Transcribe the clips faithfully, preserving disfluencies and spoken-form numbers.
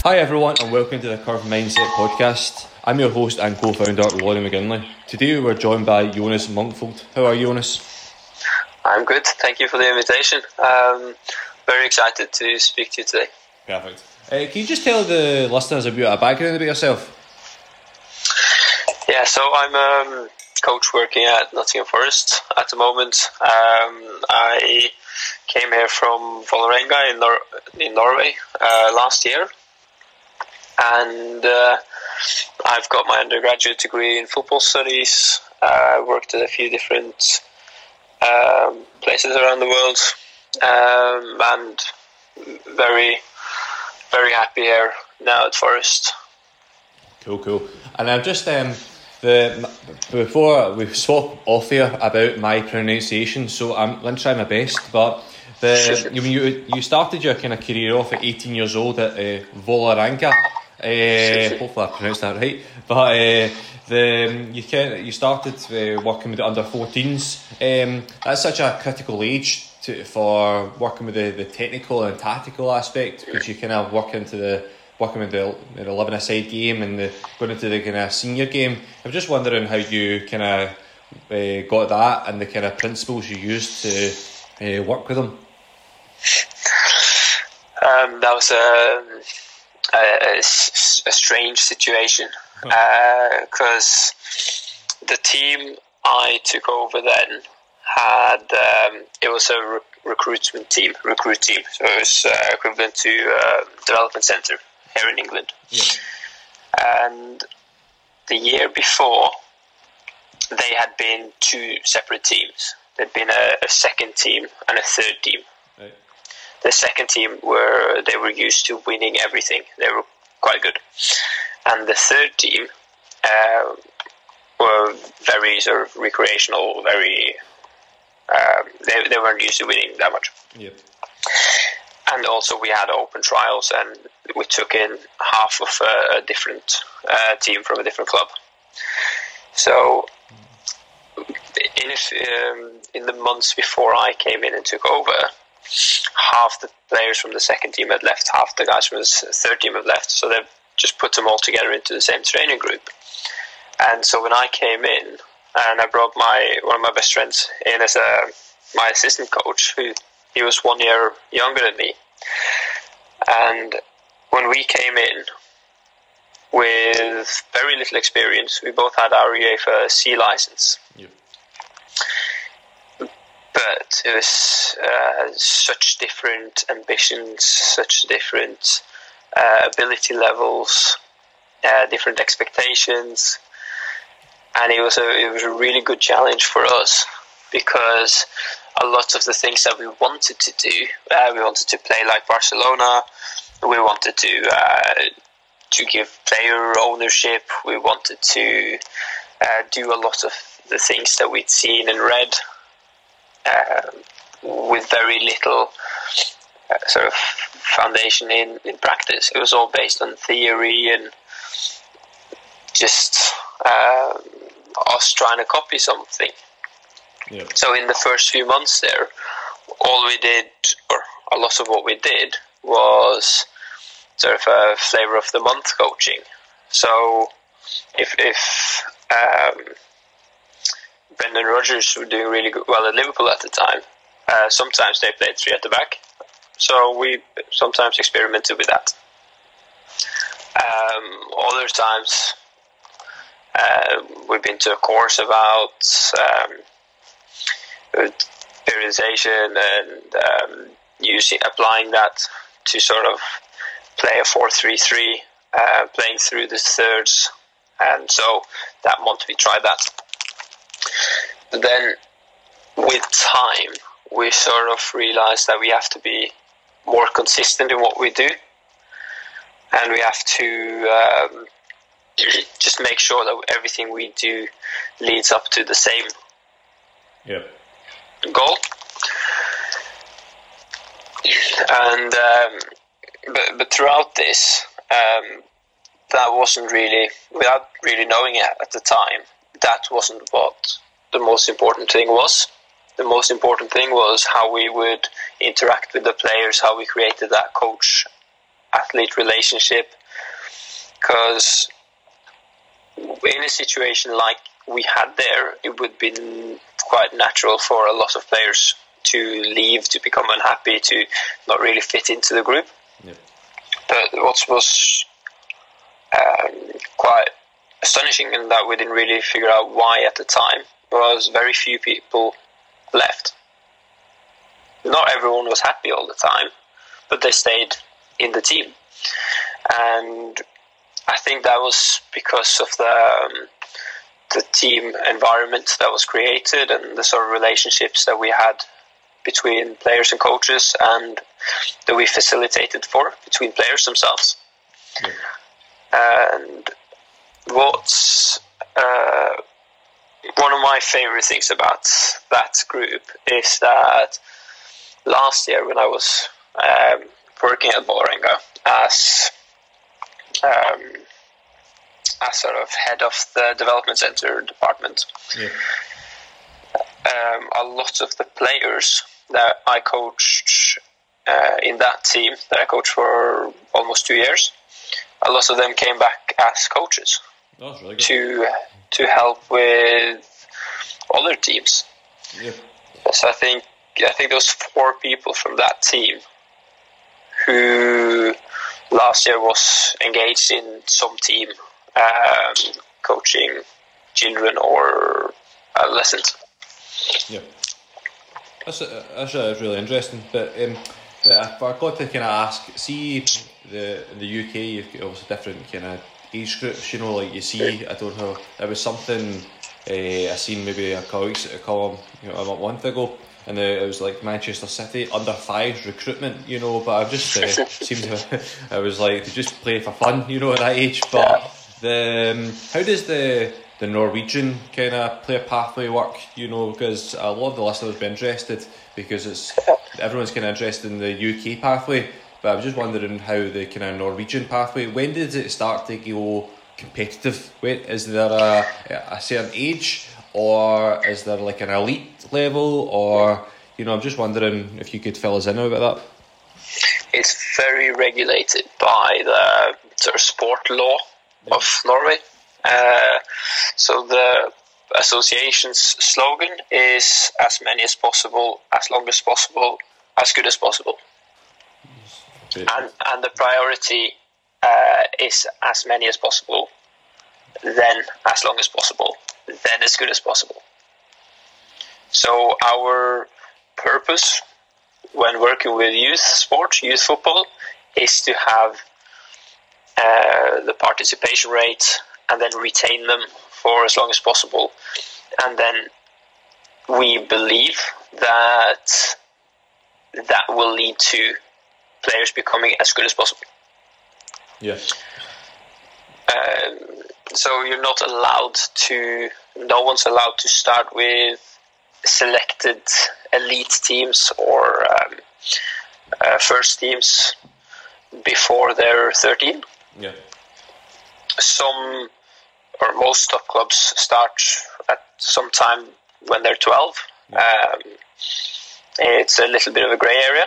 Hi everyone and welcome to the Curve Mindset podcast. I'm your host and co-founder Laurie McGinley. Today we're joined by Jonas Munkfold. How are you, Jonas? I'm good, thank you for the invitation. Um, very excited to speak to you today. Perfect. Uh, can you just tell the listeners a bit of a background about yourself? Yeah, so I'm a coach working at Nottingham Forest at the moment. Um, I came here from Vålerenga in, Nor- in Norway uh, last year. And uh, I've got my undergraduate degree in football studies. I uh, worked at a few different um, places around the world, um, and very, very happy here now at Forest. Cool, cool. And I'm just um, the before we spoke off here about my pronunciation, so I'm going to try my best. But the you you you started your kind of career off at eighteen years old at uh, Vålerenga. Uh, hopefully I pronounced that right. But uh, the you can you started uh, working with the under fourteens. Um, that's such a critical age to, for working with the, the technical and tactical aspect, because you kind of work into the working with the, the eleven-a-side game and the, going into the kind of senior game. I'm just wondering how you kind of uh, got that and the kind of principles you used to uh, work with them. Um, that was a. A, a strange situation because uh, the team I took over then had um, it was a re- recruitment team, recruit team, so it was uh, equivalent to uh, development centre here in England. Yeah. And the year before, they had been two separate teams. There'd been a, a second team and a third team. Right. The second team were they were used to winning everything. They were quite good, and the third team uh, were very sort of recreational. Very um, they they weren't used to winning that much. Yep. And also we had open trials, and we took in half of a, a different uh, team from a different club. So in um, in the months before I came in and took over, half the players from the second team had left, half the guys from the third team had left, so they've just put them all together into the same training group. And so when I came in, and I brought my one of my best friends in as a my assistant coach, who he was one year younger than me, and when we came in with very little experience, we both had our UEFA C license. Yep. But it was uh, such different ambitions, such different uh, ability levels, uh, different expectations, and it was a it was a really good challenge for us, because a lot of the things that we wanted to do, uh, we wanted to play like Barcelona, we wanted to uh, to give player ownership, we wanted to uh, do a lot of the things that we'd seen and read. Uh, with very little uh, sort of foundation in, in practice. It was all based on theory and just uh, us trying to copy something. Yeah. So in the first few months there, all we did, or a lot of what we did, was sort of a flavour of the month coaching. So if if um, Brendan Rodgers were doing really good, well at Liverpool at the time, uh, sometimes they played three at the back, so we sometimes experimented with that. Um, other times uh, we've been to a course about um, periodization and um, using applying that to sort of play a four three three, uh, playing through the thirds, and so that month we tried that. But then, with time, we sort of realized that we have to be more consistent in what we do, and we have to um, just make sure that everything we do leads up to the same Yep. goal. And um, but but throughout this, um, that wasn't really, without really knowing it at the time, that wasn't what the most important thing was. The most important thing was how we would interact with the players, how we created that coach athlete relationship, because in a situation like we had there, it would be quite natural for a lot of players to leave, to become unhappy, to not really fit into the group. Yep. But what was um, quite astonishing, in that we didn't really figure out why at the time, was very few people left. Not everyone was happy all the time, but they stayed in the team. And I think that was because of the um, the team environment that was created, and the sort of relationships that we had between players and coaches, and that we facilitated for between players themselves. Yeah. And what's uh, one of my favorite things about that group is that last year, when I was um, working at Vålerenga as um, as sort of head of the development center department, yeah. um, a lot of the players that I coached uh, in that team, that I coached for almost two years, a lot of them came back as coaches. That's really good. to to help with other teams. Yeah. So I think I think those four people from that team who last year was engaged in some team um, coaching children or adolescents. Yeah, that's uh, that's uh, really interesting. But um, but I forgot to kind of ask. See, the the U K, you've got obviously different kind of age groups. You know, like you see, I don't know. There was something uh, I seen maybe a couple weeks, a couple, you know, a month ago. And uh, it was like Manchester City under fives recruitment, you know. But I just uh, seemed to, I was like, to just play for fun, you know, at that age. But the um, how does the the Norwegian kind of player pathway work? You know, because a lot of the listeners would be interested, because it's everyone's kind of interested in the U K pathway. But I was just wondering how the kind of Norwegian pathway. When did it start to go competitive? Wait, is there a a certain age? Or is there like an elite level? Or, you know, I'm just wondering if you could fill us in about that. It's very regulated by the sort of sport law yeah. of Norway. Uh, so the association's slogan is as many as possible, as long as possible, as good as possible. Okay. And, and the priority uh, is as many as possible, then as long as possible, then as good as possible. So our purpose when working with youth sports, youth football, is to have uh, the participation rate and then retain them for as long as possible. And then we believe that that will lead to players becoming as good as possible. Yes. Um, so you're not allowed to, no one's allowed to start with selected elite teams or um, uh, first teams before they're thirteen. Yeah. Some or most top clubs start at some time when they're twelve. Yeah. Um, it's a little bit of a grey area.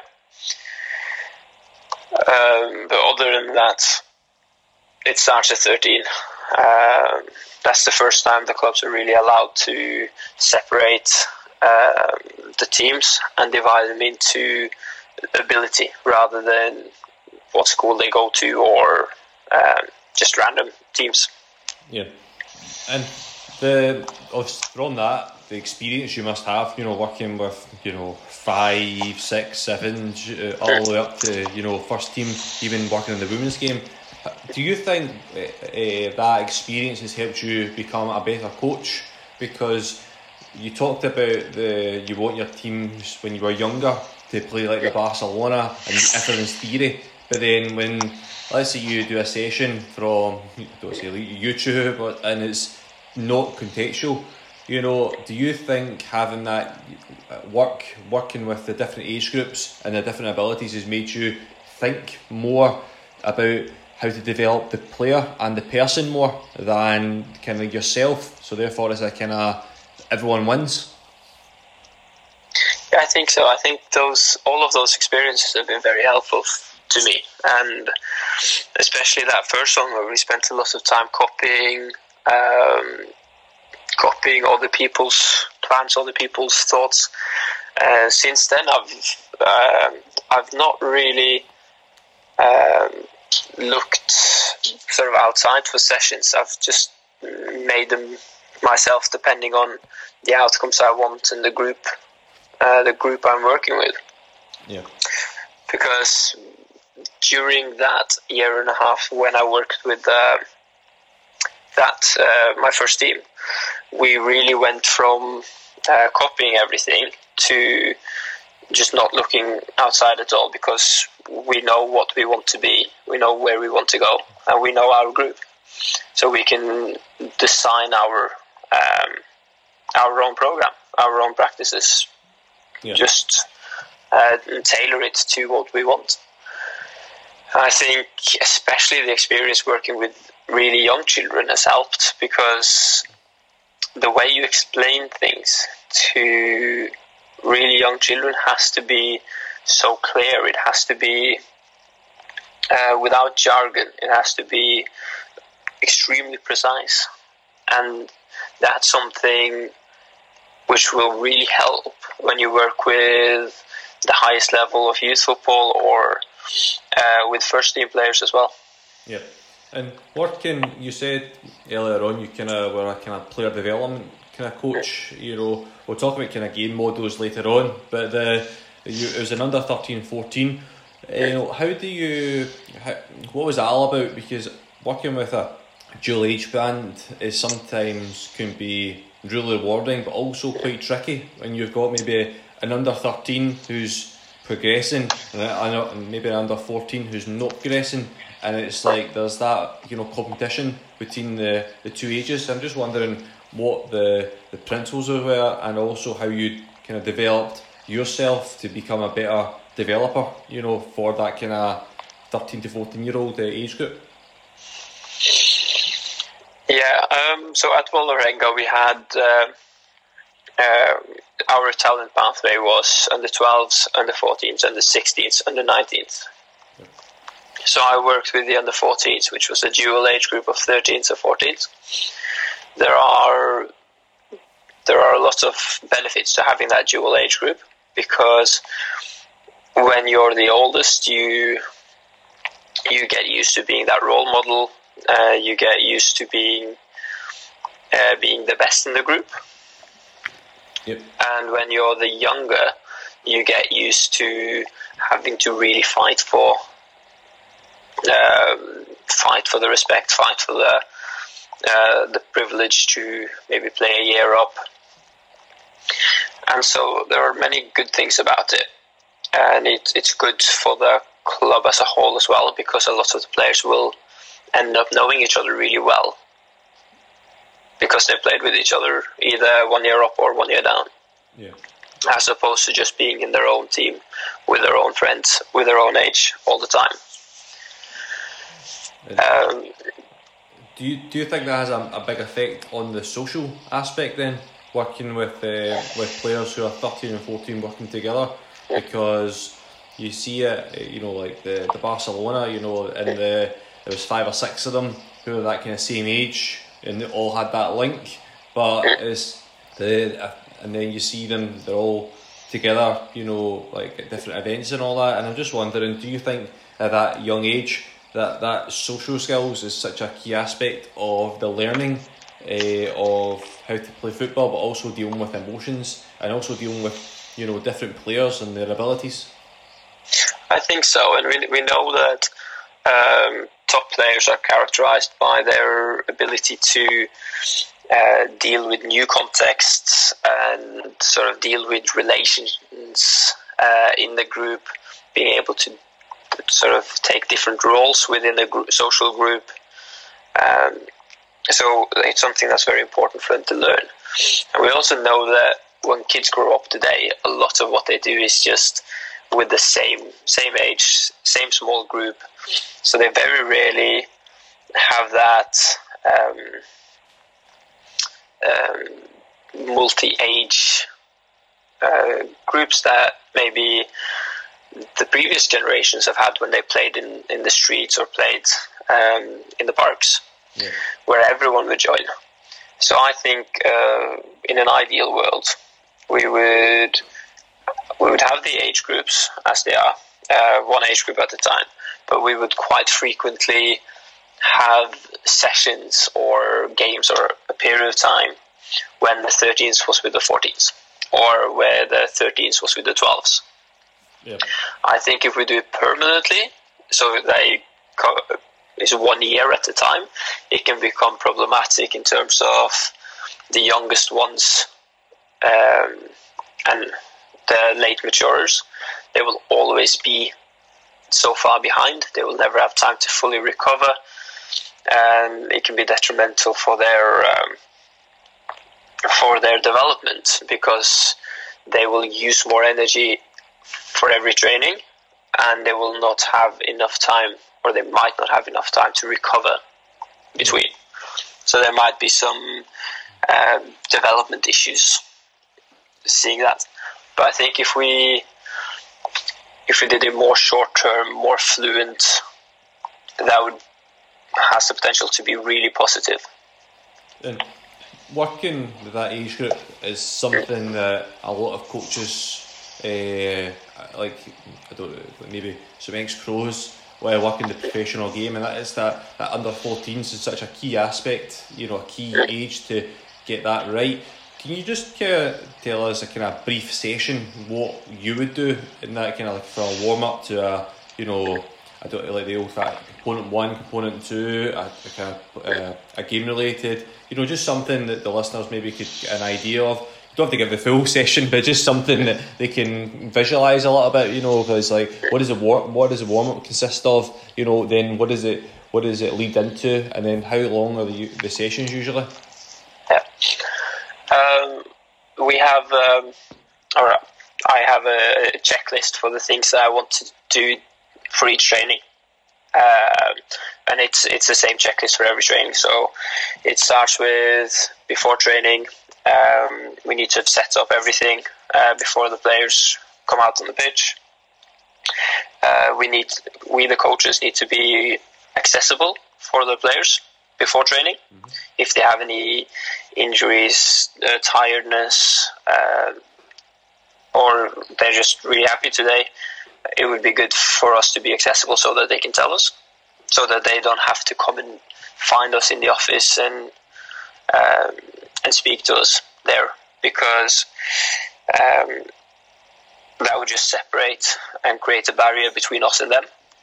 Um, but other than that, it starts at thirteen. Um, that's the first time the clubs are really allowed to separate um, the teams and divide them into ability rather than what school they go to or um, just random teams. Yeah, and the from that, the experience you must have, you know, working with, you know, five, six, seven, uh, all the way up to, you know, first team, even working in the women's game. Do you think uh, uh, that experience has helped you become a better coach? Because you talked about the you want your teams when you were younger to play like the Barcelona and everything's theory, but then when, let's say you do a session from, don't say YouTube, and it's not contextual, you know, do you think having that work, working with the different age groups and the different abilities has made you think more about how to develop the player and the person more than kind of yourself? So therefore it's a kind of everyone wins. Yeah, I think so. I think those all of those experiences have been very helpful to me, and especially that first one where we spent a lot of time copying, um, copying other people's plans, other people's thoughts. Uh, since then, I've uh, I've not really um, looked sort of outside for sessions. I've just made them myself, depending on the outcomes I want and the group, uh, the group I'm working with. Yeah. Because during that year and a half when I worked with uh, that uh, my first team, we really went from uh, copying everything to just not looking outside at all, because we know what we want to be, we know where we want to go, and we know our group, so we can design our um, our own program, our own practices, yeah. just uh, tailor it to what we want. I think especially the experience working with really young children has helped, because the way you explain things to really young children has to be so clear. It has to be uh, without jargon. It has to be extremely precise. And that's something which will really help when you work with the highest level of youth football, or uh, with first team players as well. Yeah. And working, you said earlier on, you kind of were a kind of player development kind of coach. You know, we'll talk about kind of game models later on, but the you, it was an under thirteen fourteen. You know, how do you? How, what was that all about? Because working with a dual age band is sometimes can be really rewarding, but also quite tricky when you've got maybe an under thirteen who's progressing, and I know maybe an under fourteen who's not progressing. And it's like there's that, you know, competition between the, the two ages. I'm just wondering what the, the principles were, and also how you kind of developed yourself to become a better developer, you know, for that kind of thirteen to fourteen year old age group. Yeah, um, so at Vålerenga we had uh, uh, our talent pathway was under twelves, under fourteens, under sixteens, under nineteens. So I worked with the under fourteens, which was a dual age group of thirteens and fourteens. There are there are lots of benefits to having that dual age group, because when you're the oldest, you you get used to being that role model. Uh, you get used to being uh, being the best in the group. Yep. And when you're the younger, you get used to having to really fight for. Um, fight for the respect, fight for the uh, the privilege to maybe play a year up. And so there are many good things about it, and it, it's good for the club as a whole as well, because a lot of the players will end up knowing each other really well, because they played with each other either one year up or one year down. Yeah. As opposed to just being in their own team with their own friends, with their own age all the time. Um, do you do you think that has a, a big effect on the social aspect then, working with uh, with players who are thirteen and fourteen working together? Because you see it, you know, like the, the Barcelona, you know, and the there was five or six of them who were that kind of same age, and they all had that link. But it's the and then you see them, they're all together, you know, like at different events and all that. And I'm just wondering, do you think at that young age that that social skills is such a key aspect of the learning uh, of how to play football, but also dealing with emotions and also dealing with, you know, different players and their abilities? I think so, and we we know that um, top players are characterized by their ability to uh, deal with new contexts and sort of deal with relations uh, in the group, being able to sort of take different roles within a group, social group. Um, so it's something that's very important for them to learn. And we also know that when kids grow up today, a lot of what they do is just with the same same age, same small group. So they very rarely have that um, um, multi-age uh, groups that maybe the previous generations have had when they played in, in the streets or played um, in the parks, yeah. where everyone would join. So I think uh, in an ideal world, we would we would have the age groups as they are, uh, one age group at a time, but we would quite frequently have sessions or games or a period of time when the thirteens was with the fourteens, or where the thirteens was with the twelves. Yep. I think if we do it permanently, so they co- is one year at a time, it can become problematic in terms of the youngest ones um, and the late maturers. They will always be so far behind. They will never have time to fully recover, and it can be detrimental for their um, for their development, because they will use more energy for every training, and they will not have enough time, or they might not have enough time to recover between. So there might be some um, development issues seeing that. But I think if we if we did it more short term, more fluent, that would has the potential to be really positive. And working with that age group is something that a lot of coaches, uh, like I don't know, maybe some ex-pros, while working the professional game, and that is that, that under fourteens is such a key aspect, you know, a key age to get that right. Can you just kind of tell us a kind of brief session what you would do in that kind of like for a warm up to a, you know, I don't like the old fact component one, component two, a, a kind of uh, a game related, you know, just something that the listeners maybe could get an idea of. You don't have to give the full session, but just something that they can visualise a little bit, you know, because like what does a war, what does a warm up consist of, you know, then what does it what does it lead into, and then how long are the the sessions usually? Yeah. Um, we have, um, or I have a checklist for the things that I want to do for each training, uh, and it's it's the same checklist for every training. So it starts with before training. Um, we need to set up everything uh, before the players come out on the pitch. Uh, we need we the coaches need to be accessible for the players before training. Mm-hmm. If they have any injuries, uh, tiredness, uh, or they're just really happy today, it would be good for us to be accessible so that they can tell us, so that they don't have to come and find us in the office and um, and speak to us there, because um, that would just separate and create a barrier between us and them.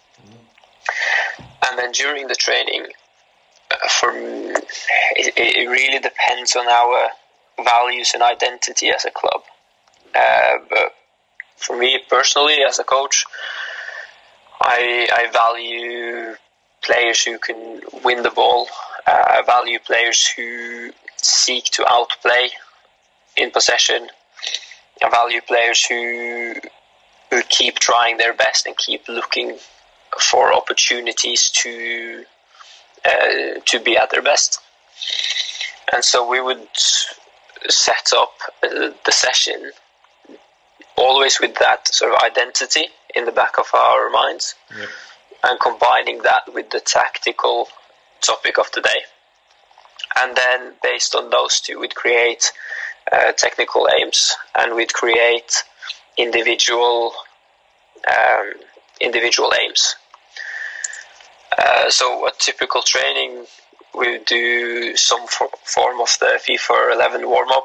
Mm-hmm. And then during the training, For it, it really depends on our values and identity as a club. Uh, but for me personally, as a coach, I I value players who can win the ball. Uh, I value players who seek to outplay in possession. I value players who who keep trying their best and keep looking for opportunities to. Uh, to be at their best. And so we would set up uh, the session always with that sort of identity in the back of our minds, yep. and combining that with the tactical topic of the day. And then based on those two, we'd create uh, technical aims, and we'd create individual um, individual aims. Uh, so a typical training, we do some for, form of the FIFA eleven warm-up.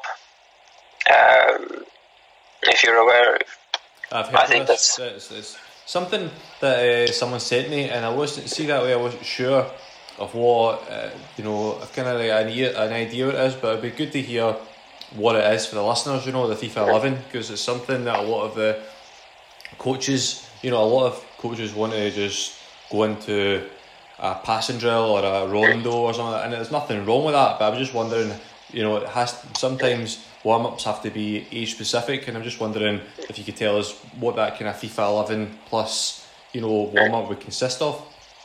Um, if you're aware, I've heard I of think this. that's It's, it's something that uh, someone sent me, and I wasn't see that way. I wasn't sure of what uh, you know, kind of like an idea, an idea it is, but it'd be good to hear what it is for the listeners. You know, the FIFA eleven, because it's something that a lot of the coaches, you know, a lot of coaches want to just go into a passing drill or a rondo or something, and there's nothing wrong with that, but I was just wondering, you know, it has sometimes warm-ups have to be age specific, and I'm just wondering if you could tell us what that kind of FIFA eleven plus, you know, warm-up would consist of.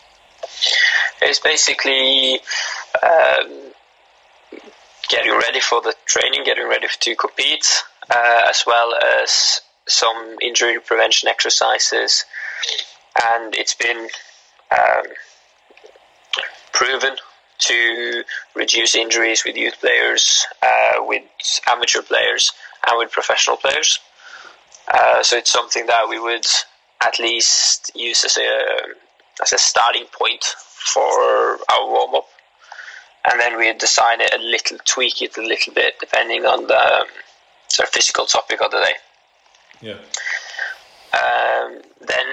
It's basically um, getting ready for the training, getting ready to compete, uh, as well as some injury prevention exercises, and it's been um, proven to reduce injuries with youth players, uh, with amateur players, and with professional players. Uh, so it's something that we would at least use as a as a starting point for our warm up, and then we design it a little, tweak it a little bit depending on the um, sort of physical topic of the day. Yeah. Um, then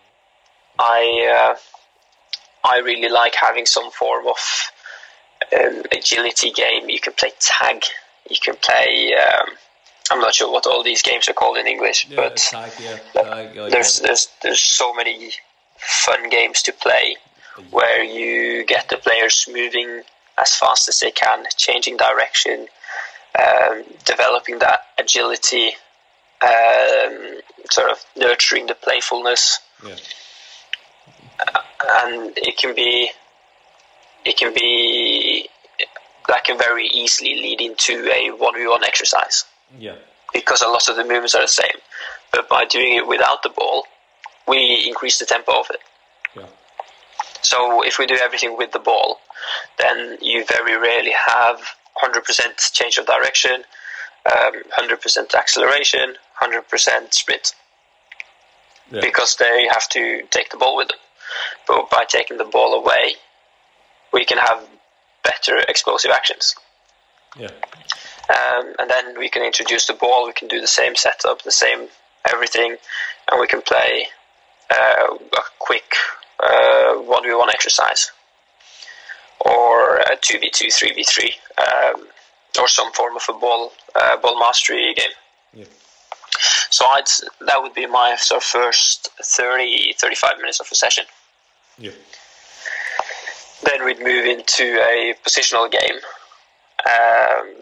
I uh, I really like having some form of um, agility game. You can play tag. You can play. Um, I'm not sure what all these games are called in English, yeah, but tag, yeah. Tag, like there's there's there's so many fun games to play where you get the players moving as fast as they can, changing direction, um, developing that agility, um, sort of nurturing the playfulness, yeah. uh, and it can be it can be that can very easily lead into a one v one exercise. Yeah. Because a lot of the movements are the same, but by doing it without the ball, we increase the tempo of it. Yeah. So if we do everything with the ball, then you very rarely have one hundred percent change of direction, um, one hundred percent acceleration, one hundred percent sprint, yeah. Because they have to take the ball with them. But by taking the ball away, we can have better explosive actions. Yeah. Um, and then we can introduce the ball, we can do the same setup, the same everything, and we can play uh, a quick uh, one v one exercise, or a two v two, three v three, um, or some form of a ball uh, ball mastery game. Yeah. So I'd, that would be my sort of first thirty, thirty-five minutes of a session. Yeah. Then we'd move into a positional game. Um,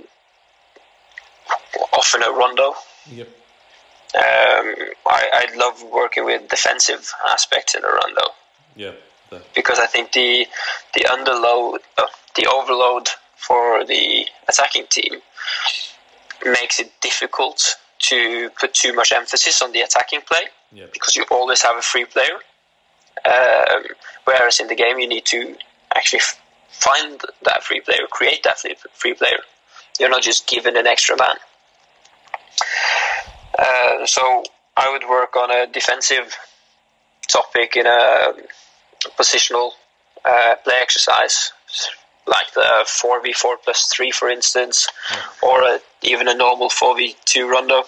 often a rondo. Yep. Um, I, I love working with defensive aspects in a rondo. Yeah. The... Because I think the the underload, uh, the overload for the attacking team makes it difficult to put too much emphasis on the attacking play. Yep. Because you always have a free player. Um, whereas in the game you need to actually f- find that free player, create that free player. You're not just given an extra man. Uh, so I would work on a defensive topic in a positional uh, play exercise, like the four v four plus three, for instance, yeah. or a, even a normal four v two rondo.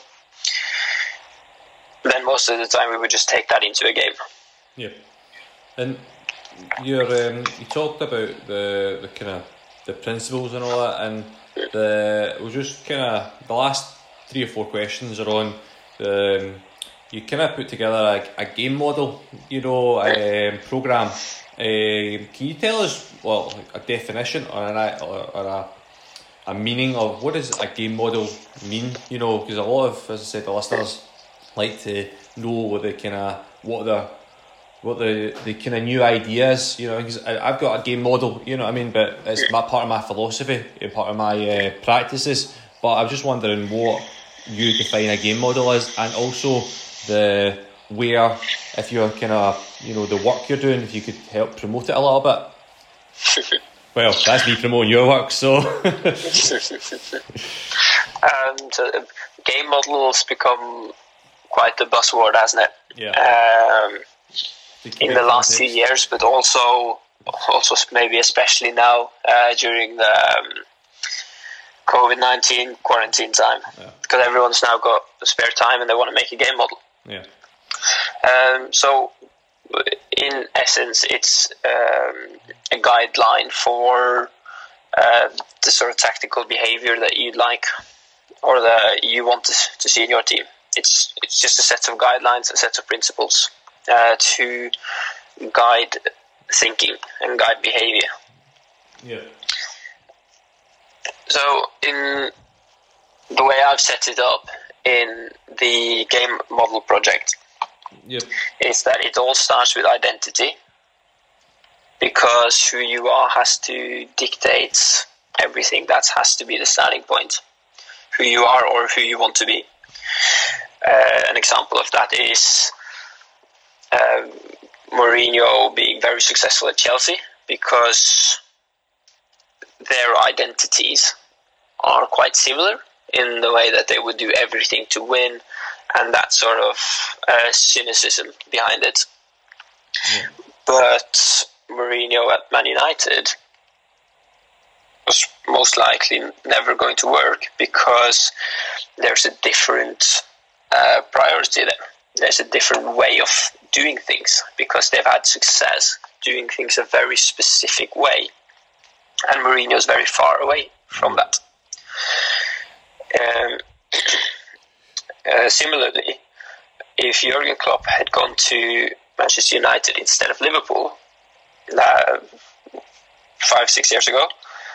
Then most of the time we would just take that into a game. Yeah, and you're um, you talked about the the kind of the principles and all that, and the it was just kind of the last three or four questions are on um, you kind of put together a, a game model, you know, a um, program. Um, can you tell us, well, like a definition or, an, or, or a a meaning of what does a game model mean? You know, because a lot of, as I said, the listeners like to know what the kind of what the what the, the kind of new ideas, you know, because I've got a game model, you know what I mean, but it's my part of my philosophy and part of my uh, practices. But I was just wondering what you define a game model as, and also the where, if you're kind of, you know, the work you're doing, if you could help promote it a little bit. Well, that's me promoting your work, so. And uh, game models become quite the buzzword, hasn't it? Yeah. Um, in the last few years, but also, also maybe especially now uh, during the um, COVID nineteen quarantine time, yeah. Because everyone's now got spare time and they want to make a game model. Yeah. Um, so, in essence, it's um, a guideline for uh, the sort of tactical behavior that you'd like or that you want to, to see in your team. It's it's just a set of guidelines, a set of principles uh, to guide thinking and guide behavior. Yeah. So, in the way I've set it up in the game model project, yep. is that it all starts with identity, because who you are has to dictate everything. That has to be the starting point. Who you are or who you want to be. Uh, an example of that is um, Mourinho being very successful at Chelsea because their identities are quite similar in the way that they would do everything to win, and that sort of uh, cynicism behind it. Yeah. But Mourinho at Man United was most likely never going to work because there's a different uh, priority there. There's a different way of doing things because they've had success doing things a very specific way, and Mourinho is very far away from that. Um, uh, similarly, if Jurgen Klopp had gone to Manchester United instead of Liverpool uh, five, six years ago,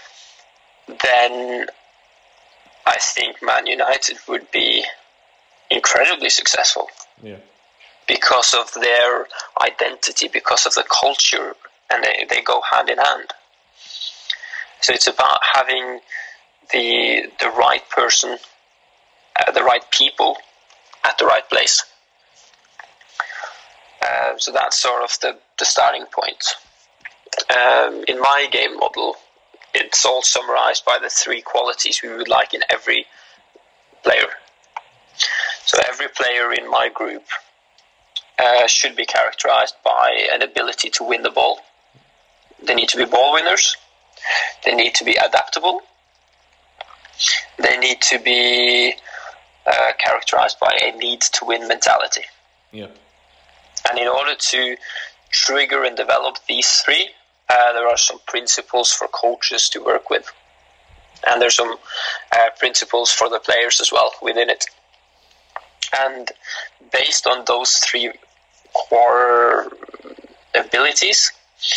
then I think Man United would be incredibly successful. Yeah. Because of their identity, because of the culture, and they, they go hand in hand. So it's about having the the right person, uh, the right people at the right place. Uh, so that's sort of the, the starting point. Um, in my game model, it's all summarized by the three qualities we would like in every player. So every player in my group uh, should be characterized by an ability to win the ball. They need to be ball winners. They need to be adaptable. They need to be uh, characterized by a need to win mentality. Yeah. And in order to trigger and develop these three, uh, there are some principles for coaches to work with. And there's some uh, principles for the players as well within it. And based on those three core abilities,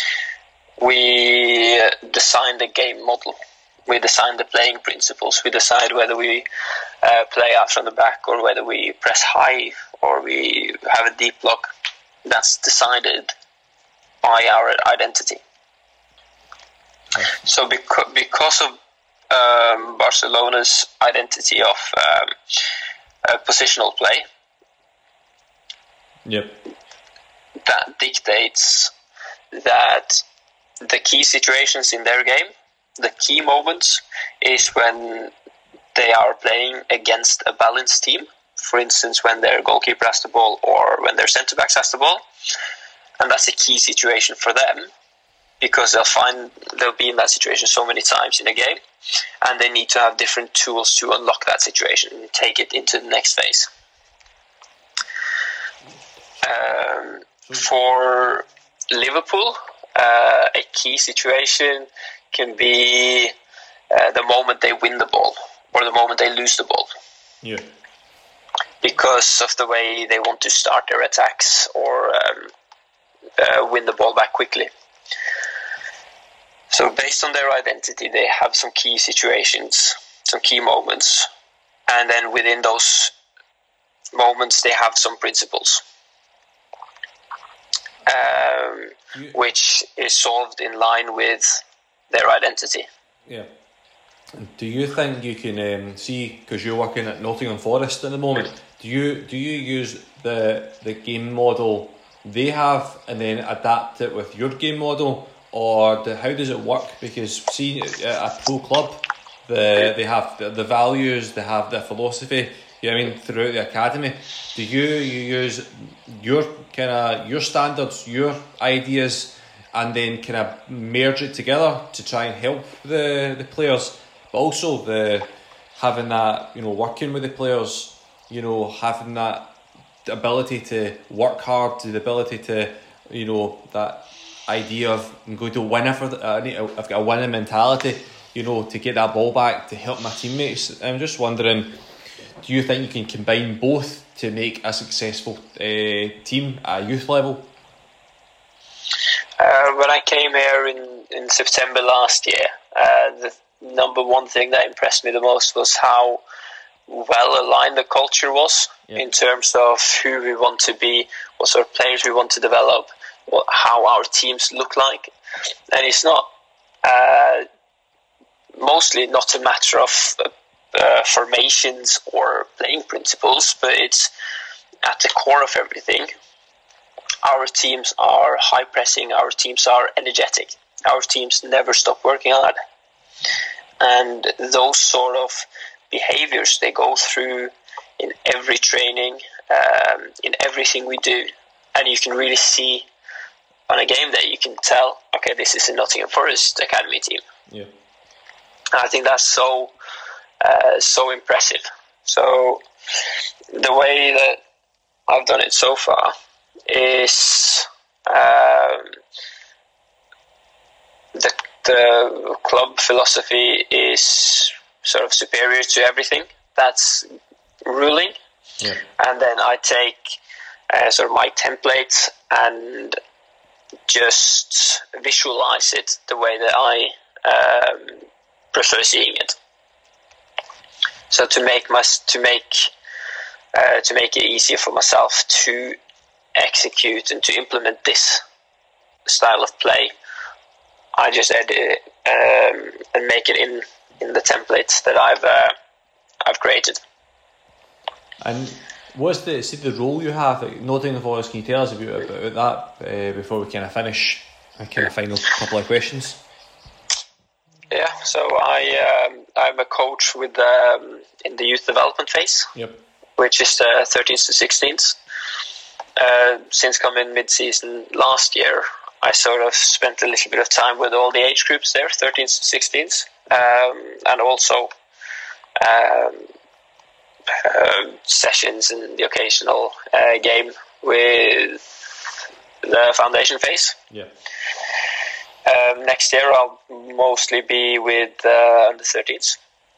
we design the game model. We design the playing principles. We decide whether we uh, play out from the back or whether we press high or we have a deep block. That's decided by our identity. So beca- because of um, Barcelona's identity of um, uh, positional play, yep, that dictates that the key situations in their game, the key moments, is when they are playing against a balanced team. For instance, when their goalkeeper has the ball or when their centre-backs has the ball. And that's a key situation for them because they'll find they'll be in that situation so many times in a game, and they need to have different tools to unlock that situation and take it into the next phase. Um, for Liverpool, uh, a key situation can be uh, the moment they win the ball or the moment they lose the ball. Yeah. Because of the way they want to start their attacks or um, uh, win the ball back quickly. So based on their identity, they have some key situations, some key moments, and then within those moments they have some principles, um, you, which is solved in line with their identity. Yeah. Do you think you can um, see, because you're working at Nottingham Forest at the moment, do you do you use the the game model they have and then adapt it with your game model, or the, how does it work? Because see, at a pro club, the they have the, the values, they have the philosophy. You know what I mean, throughout the academy. Do you you use your kind of your standards, your ideas, and then kind of merge it together to try and help the the players? But also the having that, you know, working with the players, you know, having that ability to work hard, the ability to, you know, that idea of I'm going to win for the, I need, I've got a winning mentality, you know, to get that ball back, to help my teammates. I'm just wondering, do you think you can combine both to make a successful uh, team at a youth level? Uh, when I came here in, in September last year, uh, the number one thing that impressed me the most was how well aligned the culture was, yeah, in terms of who we want to be, what sort of players we want to develop, what, how our teams look like. And it's not uh, mostly not a matter of uh, uh, formations or playing principles, but it's at the core of everything, our teams are high pressing, our teams are energetic, our teams never stop working hard. And those sort of behaviors, they go through in every training, um, in everything we do. And you can really see on a game day, you can tell, okay, this is a Nottingham Forest Academy team. Yeah. I think that's so, uh, so impressive. So the way that I've done it so far is um, the the club philosophy is sort of superior to everything that's ruling, yeah. And then I take uh, sort of my templates and just visualize it the way that I um, prefer seeing it. So to make my to make uh, to make it easier for myself to execute and to implement this style of play, I just edit it um, and make it in, in the templates that I've uh, I've created. And what's the see the role you have at Nottingham Forest? Can you tell us about, about that uh, before we kind of finish a kind of final couple of questions? Yeah, so I um, I'm a coach with um, in the youth development phase. Yep. Which is the thirteens to sixteens. Uh, since coming mid-season last year, I sort of spent a little bit of time with all the age groups there, thirteens to sixteens, um, and also um, uh, sessions and the occasional uh, game with the foundation phase. Yeah. Um, next year, I'll mostly be with uh, under thirteens,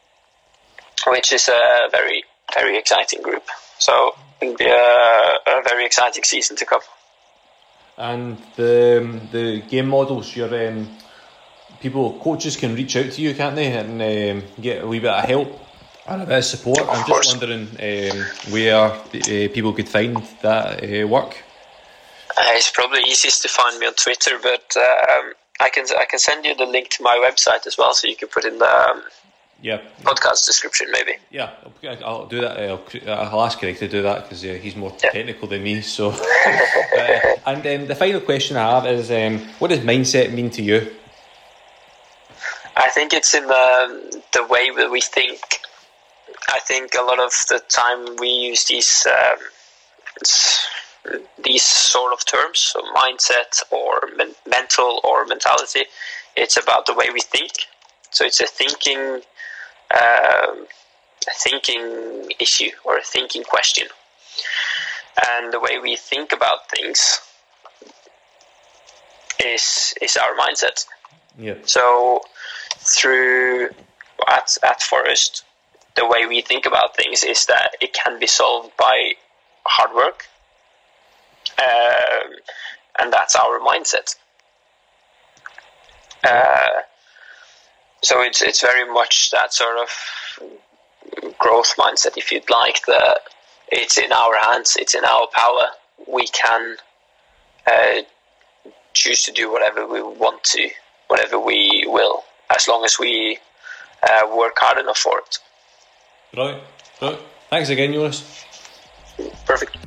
which is a very very exciting group. So it'll be a, a very exciting season to come. And the um, the game models, your um, people, coaches can reach out to you, can't they, and um, get a wee bit of help and a bit of support. Of I'm course. just wondering um, where the, uh, people could find that uh, work. Uh, it's probably easiest to find me on Twitter, but um, I can I can send you the link to my website as well, so you can put in the um, yeah podcast description maybe. Yeah, I'll, I'll do that. I'll, I'll ask Greg to do that because uh, he's more yeah. technical than me. So, uh, and um, the final question I have is, um, what does mindset mean to you? I think it's in the the way that we think. I think a lot of the time we use these um, these sort of terms, so mindset or men- mental or mentality. It's about the way we think. So it's a thinking. Um, a thinking issue or a thinking question, and the way we think about things is is our mindset. Yeah. So through at at Forest, the way we think about things is that it can be solved by hard work, um, and that's our mindset. Uh, So it's it's very much that sort of growth mindset, if you'd like. The it's in our hands, it's in our power. We can uh, choose to do whatever we want to, whatever we will, as long as we uh, work hard enough for it. Right, right. Thanks again, Jonas. Perfect.